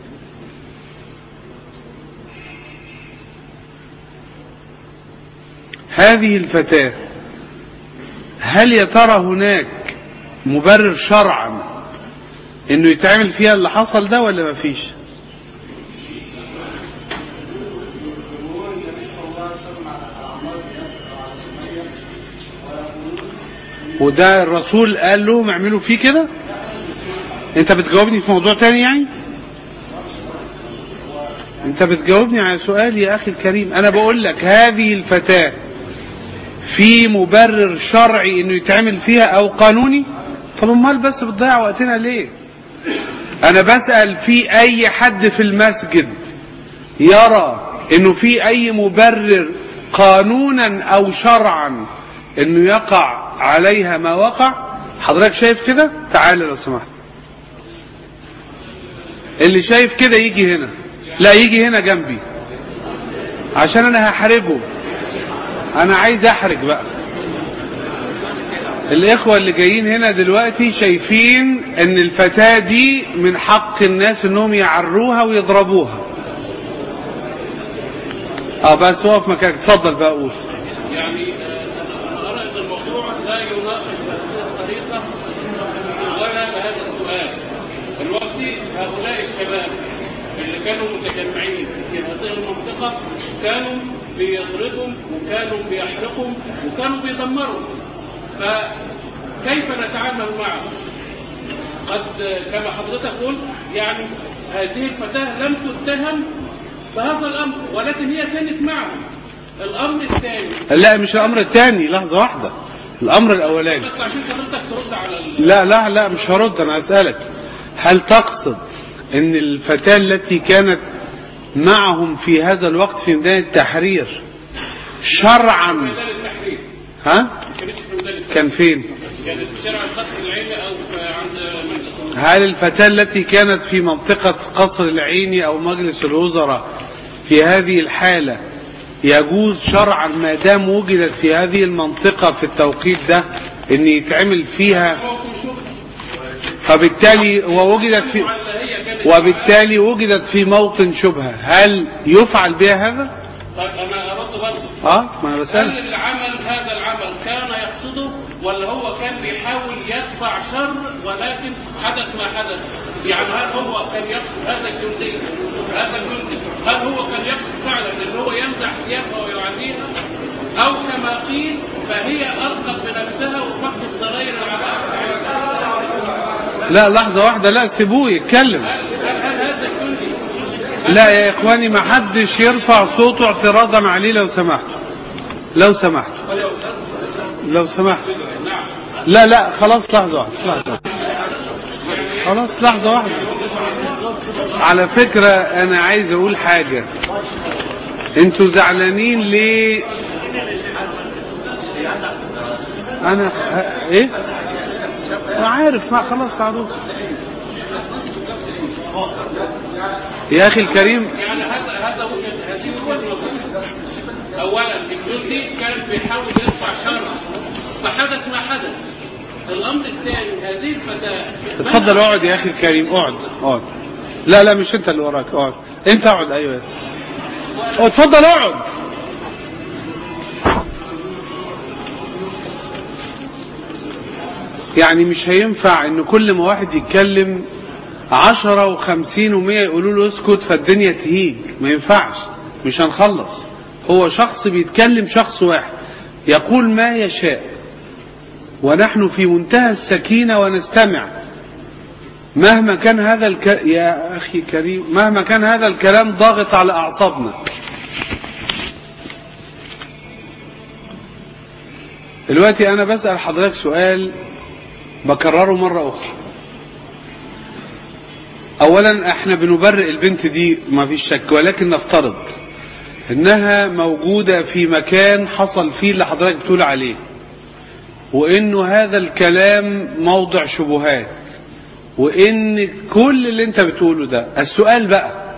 هذه الفتاة هل يا ترى هناك مبرر شرعا انه يتعمل فيها اللي حصل ده ولا ما فيش؟ وده الرسول قال لهم اعملوا فيه كده؟ انت بتجاوبني في موضوع تاني يعني؟ انت بتجاوبني على سؤال يا اخي الكريم. انا بقول لك هذه الفتاة في مبرر شرعي انه يتعمل فيها او قانوني؟ طب امال بس بتضيع وقتنا ليه؟ انا بسأل في اي حد في المسجد يرى انه في اي مبرر قانونا او شرعا انه يقع عليها ما وقع؟ حضرتك شايف كده؟ تعال لو سمحت. اللي شايف كده يجي هنا. لا يجي هنا جنبي عشان انا هحرجه. انا عايز احرج بقى. الاخوة اللي جايين هنا دلوقتي شايفين ان الفتاة دي من حق الناس انهم يعروها ويضربوها. اه بس وقف مكانك. اتفضل بقى قول. يعني انا ارى ان الموضوع لا يناقش بهذه الطريقة ولا بهذا السؤال. دلوقتي هؤلاء الشباب اللي كانوا متجمعين في هذه المنطقة كانوا بيضربوا وكانوا بيحرقوا وكانوا بيدمروا، فكيف نتعامل معه؟ قد كما حضرتك قلت يعني هذه الفتاة لم تتهم بهذا الأمر ولكن هي كانت معه. الأمر الثاني لا مش الأمر الثاني، لحظة واحدة. الأمر الأولاني بس عشان حضرتك ترد على ال... لا لا لا مش هرد. أنا أسألك هل تقصد ان الفتاة التي كانت معهم في هذا الوقت في ميدان التحرير شرعا ها كان فين؟ كانت في شارع القصر العيني او عند مجلس. هل الفتاة التي كانت في منطقة قصر العيني او مجلس الوزراء في هذه الحالة يجوز شرعا ما دام وجدت في هذه المنطقة في التوقيت ده ان يتعمل فيها؟ فبالتالي ووجدت في وبالتالي وجدت في موطن شبهة، هل يفعل بها هذا؟ طيب انا ارد برضه. اه ما انا بسأل. هل العمل هذا العمل كان يقصده ولا هو كان بيحاول يدفع شر ولكن حدث ما حدث؟ يعني هل هو كان يقصد هذا الجندي هذا الجندي هل هو كان يقصد فعلا ان هو ينزع ثيابها ويعديها او كما قيل فهي ارقت بنفسها وفقدت ضرائر العلاقه؟ لا لحظة واحدة. لا سيبوه يتكلم. لا يا اخواني ما حدش يرفع صوته اعتراضا عليه لو سمحت. لو سمحت لو سمحت لا لا خلاص لحظة واحدة. لحظة. خلاص لحظة واحدة. على فكرة انا عايز اقول حاجة. انتوا زعلانين ليه؟ انا ايه عارف ما خلاص تعالوا يا اخي الكريم. يعني هذا هذا هذه هو الوظيفه. اولا الجندي كان بيحاول يدفع شر فحدث ما حدث. الامر الثاني هذه الفتاه. اتفضل اقعد يا اخي الكريم. اقعد اقعد. لا لا مش انت اللي وراك. اقعد انت. اقعد. ايوه اتفضل اقعد. يعني مش هينفع ان كل ما واحد يتكلم عشرة وخمسين ومية يقولوا له اسكت فالدنيا تهيج. ما ينفعش. مش هنخلص. هو شخص بيتكلم شخص واحد يقول ما يشاء ونحن في منتهى السكينة ونستمع مهما كان هذا الك... يا أخي كريم مهما كان هذا الكلام ضاغط على أعصابنا. دلوقتي أنا بسأل حضرتك سؤال بكرره مرة أخرى. أولا احنا بنبرئ البنت دي ما فيش شك ولكن نفترض انها موجودة في مكان حصل فيه اللي حضرتك بتقول عليه وانه هذا الكلام موضع شبهات وان كل اللي انت بتقوله ده. السؤال بقى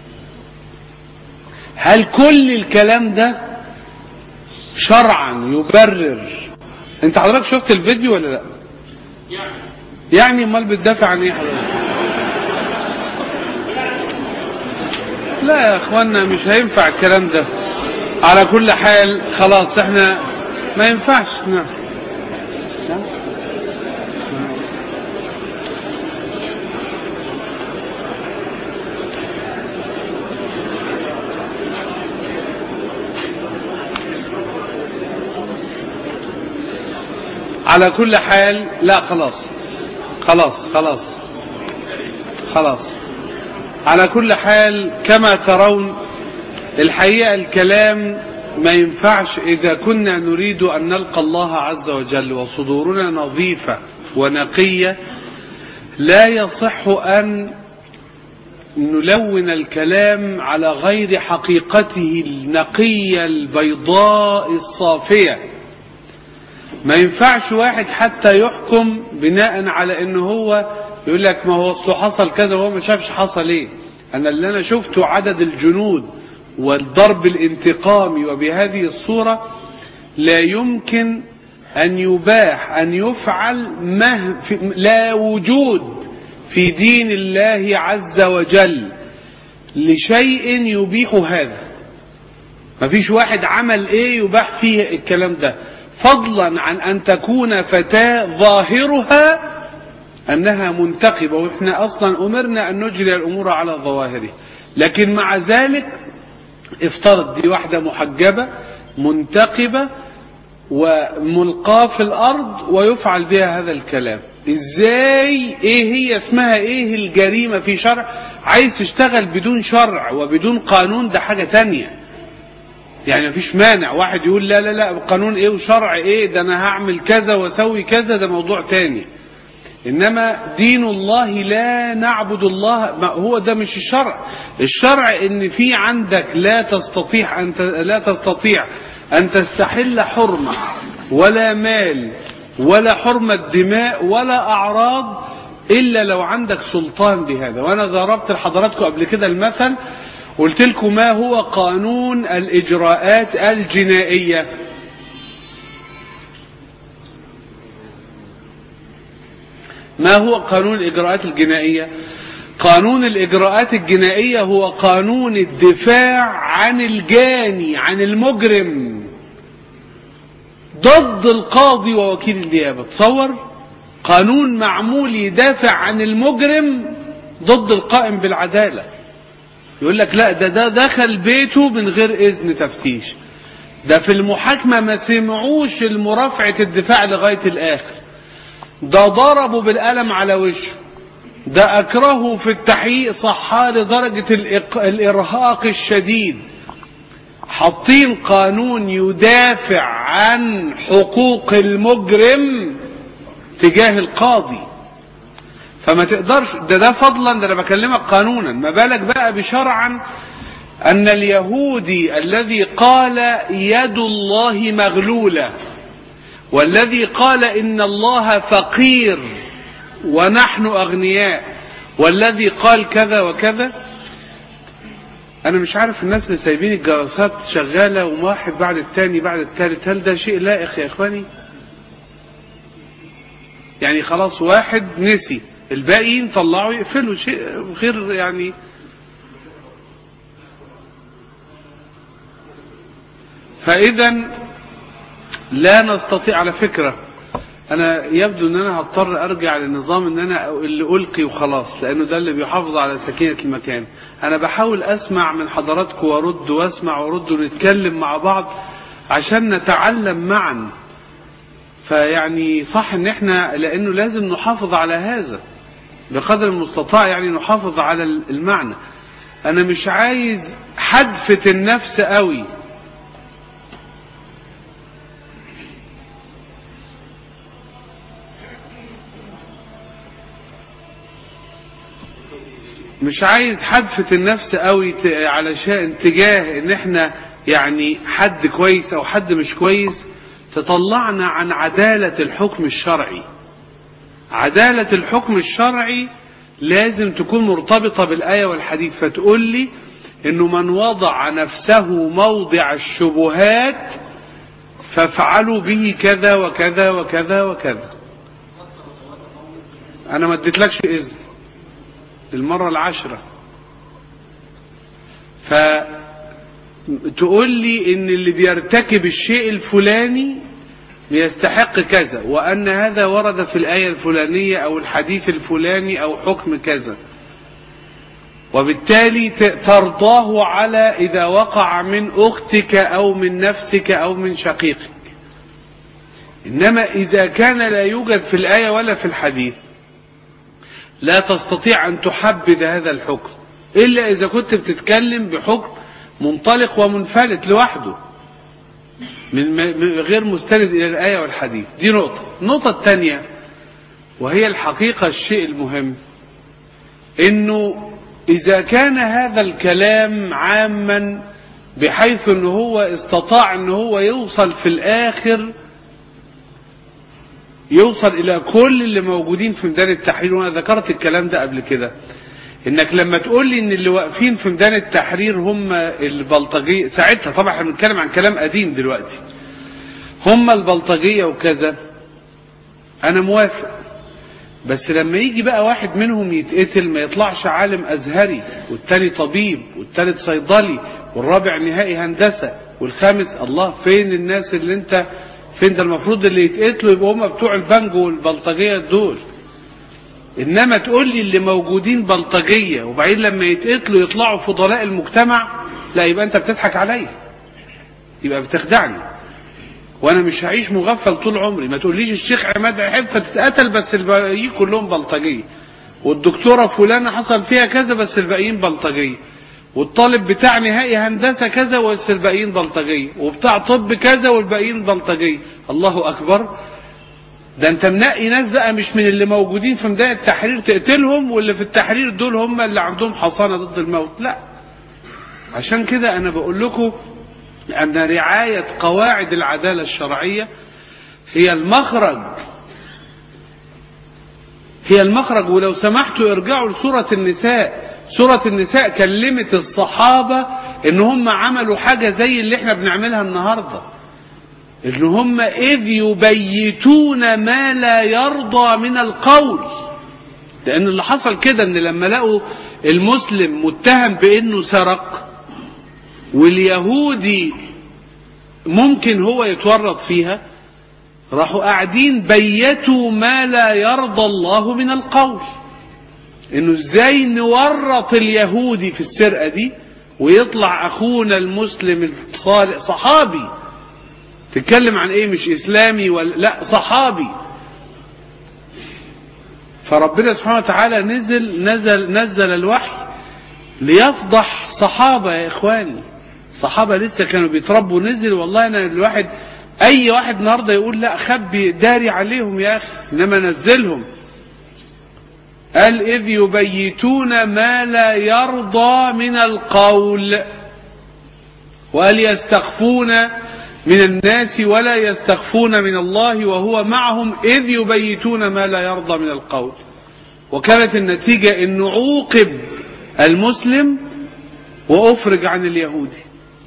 هل كل الكلام ده شرعا يبرر؟ انت حضرتك شفت الفيديو ولا لا؟ يعني امال بتدافع عن ايه حضرتك؟ لا يا اخوانا مش هينفع الكلام ده. على كل حال خلاص احنا ما ينفعش. نعم على كل حال لا خلاص خلاص خلاص خلاص على كل حال كما ترون الحقيقة الكلام ما ينفعش إذا كنا نريد أن نلقى الله عز وجل وصدورنا نظيفة ونقية. لا يصح أن نلون الكلام على غير حقيقته النقية البيضاء الصافية. ما ينفعش واحد حتى يحكم بناء على انه هو يقول لك ما هو اصله حصل كذا وهو ما شافش حصل ايه. انا اللي انا شفته عدد الجنود والضرب الانتقامي وبهذه الصورة لا يمكن ان يباح ان يفعل مه لا وجود في دين الله عز وجل لشيء يبيح هذا. ما فيش واحد عمل ايه يباح فيه الكلام ده، فضلا عن أن تكون فتاة ظاهرها أنها منتقبة، وإحنا أصلا أمرنا أن نجري الأمور على ظواهره. لكن مع ذلك افترض دي واحدة محجبة منتقبة وملقاة في الأرض ويفعل بها هذا الكلام. إزاي؟ إيه هي اسمها إيه الجريمة في شرع؟ عايز تشتغل بدون شرع وبدون قانون ده حاجة تانية. يعني مفيش مانع واحد يقول لا لا لا قانون ايه وشرع ايه، ده انا هعمل كذا واسوي كذا، ده موضوع تاني. انما دين الله لا نعبد الله، ما هو ده مش الشرع. الشرع ان في عندك لا تستطيع ان لا تستطيع ان تستحل حرمة ولا مال ولا حرمة دماء ولا اعراض الا لو عندك سلطان بهذا. وانا ضربت لحضراتكم قبل كده المثل، قلت لكم ما هو قانون الإجراءات الجنائية. ما هو قانون الإجراءات الجنائية؟ قانون الإجراءات الجنائية هو قانون الدفاع عن الجاني عن المجرم ضد القاضي ووكيل النيابة. تصور قانون معمول يدافع عن المجرم ضد القائم بالعدالة. يقول لك لا ده ده دخل بيته من غير إذن تفتيش، ده في المحاكمة ما سمعوش المرافعة الدفاع لغاية الآخر، ده ضربوا بالقلم على وشه، ده أكرهه في التحقيق صحاه لدرجة الإرهاق الشديد. حاطين قانون يدافع عن حقوق المجرم تجاه القاضي. فما تقدرش ده ده فضلا، ده انا بكلمك قانونا، ما بالك بقى بشرعا. ان اليهودي الذي قال يد الله مغلولة، والذي قال ان الله فقير ونحن اغنياء، والذي قال كذا وكذا. انا مش عارف الناس اللي سايبين الجراسات شغالة وواحد بعد الثاني بعد الثالث، هل ده شيء لائق يا اخواني؟ يعني خلاص واحد نسي، الباقيين طلعوا يقفلوا، شيء غير يعني. فإذا لا نستطيع. على فكرة أنا يبدو أن أنا هضطر أرجع للنظام أن أنا اللي ألقي وخلاص، لأنه ده اللي بيحافظ على سكينة المكان. أنا بحاول أسمع من حضراتكم وأرد وأسمع وأرد ونتكلم مع بعض عشان نتعلم معا. فيعني صح ان احنا لانه لازم نحافظ على هذا بقدر المستطاع، يعني نحافظ على المعنى. انا مش عايز حدفة النفس قوي، مش عايز حدفة النفس قوي علشان تجاه ان احنا يعني حد كويس او حد مش كويس تطلعنا عن عدالة الحكم الشرعي. عدالة الحكم الشرعي لازم تكون مرتبطة بالآية والحديث. فتقول لي انه من وضع نفسه موضع الشبهات فافعلوا به كذا وكذا وكذا وكذا. انا ما اديتلكش اذن المرة العشرة. فتقول لي ان اللي بيرتكب الشيء الفلاني يستحق كذا، وأن هذا ورد في الآية الفلانية أو الحديث الفلاني أو حكم كذا، وبالتالي ترضاه على إذا وقع من أختك أو من نفسك أو من شقيقك. إنما إذا كان لا يوجد في الآية ولا في الحديث لا تستطيع أن تحبذ هذا الحكم إلا إذا كنت بتتكلم بحكم منطلق ومنفلت لوحده من غير مستند إلى الآية والحديث. دي نقطة. النقطة الثانية وهي الحقيقة الشيء المهم، إنه إذا كان هذا الكلام عاما بحيث أنه هو استطاع أنه هو يوصل في الآخر يوصل إلى كل اللي موجودين في ميدان التحرير، وأنا ذكرت الكلام ده قبل كده، إنك لما تقول لي إن اللي واقفين في ميدان التحرير هم البلطجية، ساعتها طبعا احنا بنتكلم عن كلام قديم دلوقتي، هم البلطجية وكذا، أنا موافق. بس لما يجي بقى واحد منهم يتقتل ما يطلعش عالم أزهري، والتاني طبيب، والتالت صيدلي، والرابع نهائي هندسة، والخامس، الله فين الناس اللي انت فين؟ ده المفروض اللي يتقتلوا يبقوا هم بتوع البنجو والبلطجية دول. إنما تقول لي اللي موجودين بلطجية وبعدين لما يتقتلوا يطلعوا فضلاء المجتمع، لا، يبقى أنت بتضحك عليا، يبقى بتخدعني، وأنا مش هعيش مغفل طول عمري. ما تقوليش الشيخ عماد حفة تتقتل بس الباقيين كلهم بلطجية، والدكتورة فلانة حصل فيها كذا بس الباقيين بلطجية، والطالب بتاع نهائي هندسة كذا بس الباقيين بلطجية، وبتاع طب كذا والباقيين بلطجية. الله أكبر، ده انت منقي ناس بقى مش من اللي موجودين في ميدان التحرير تقتلهم، واللي في التحرير دول هم اللي عندهم حصانة ضد الموت. لا، عشان كده انا بقول لكم ان رعاية قواعد العدالة الشرعية هي المخرج هي المخرج ولو سمحتوا ارجعوا لسورة النساء. سورة النساء كلمت الصحابة ان هم عملوا حاجة زي اللي احنا بنعملها النهاردة، إن هم إذ يبيتون ما لا يرضى من القول. لأن اللي حصل كده إن لما لقوا المسلم متهم بأنه سرق واليهودي ممكن هو يتورط فيها، راحوا قاعدين بيتوا ما لا يرضى الله من القول، إنه إزاي نورط اليهودي في السرقة دي ويطلع أخونا المسلم الصالح صحابي. تتكلم عن ايه؟ مش اسلامي ولا لا، صحابي. فربنا سبحانه وتعالى نزل نزل نزل الوحي ليفضح صحابة يا اخواني. صحابة لسه كانوا بيتربوا، نزل والله انا الواحد اي واحد النهارده يقول لا خبي داري عليهم يا اخي، انما نزلهم. قال اذ يبيتون ما لا يرضى من القول، وقال يستخفون من الناس ولا يستخفون من الله وهو معهم إذ يبيتون ما لا يرضى من القول. وكانت النتيجة أنه عوقب المسلم وأفرج عن اليهودي.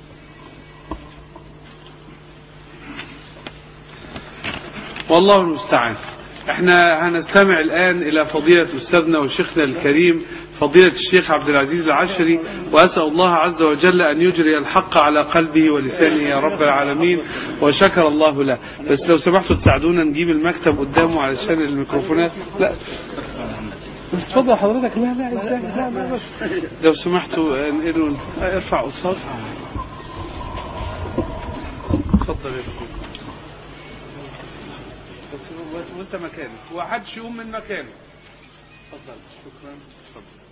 والله المستعان. احنا هنستمع الآن إلى فضيلة أستاذنا وشيخنا الكريم فضيلة الشيخ عبد العزيز العشري، وأسأل الله عز وجل أن يجري الحق على قلبه ولسانه يا رب العالمين، وشكر الله له. بس لو سمحتوا تساعدونا نجيب المكتب قدامه علشان الميكروفونات. لا بس اتفضل حضرتك. لا لا ازاي، لا لا بس لو سمحتوا انقلوا، ارفع قصاد. اتفضل يا دكتور. بس وانت مكانك وحدش يقوم من مكانه. اتفضل. شكرا. اتفضل.